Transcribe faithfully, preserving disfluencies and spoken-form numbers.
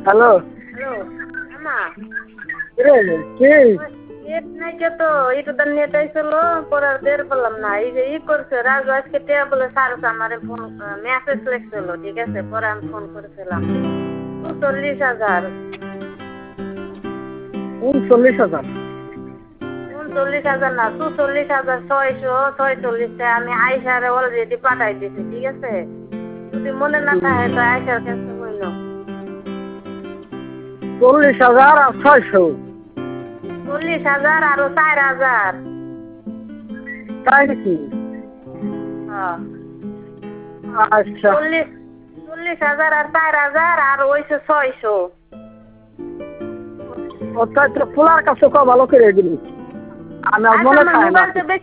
hello hello আমা রে কে net নাই কে তো এটা তো নেট আইছিল পরে আর বের করলাম না এই যে ই করছে রাজু আজকে টিয়া বলে সারস আমারে ফোন মেসেজ লিখছিল ঠিক আছে পরে আমি ফোন করেছিলাম চল্লিশ হাজার উনচল্লিশ হাজার উনচল্লিশ হাজার না চুচল্লিশ হাজার ছয়শো ছয়চল্লিশটা আমি আইসারে অলরেডি পাঠাই দিছি ঠিক আছে যদি মনে না থাকে তো আইসার কাছে হইল চল্লিশ হাজার আর ছয়শো চল্লিশ হাজার আরো চার হাজার তাই নাকি হ্যাঁ আচ্ছা চল্লিশ চল্লিশ হাজার আর চার হাজার আর ওইশো ছয়শো ও তাই তো পোলার কাছে কো ভালো করে দিবি আমার মনে থাকে না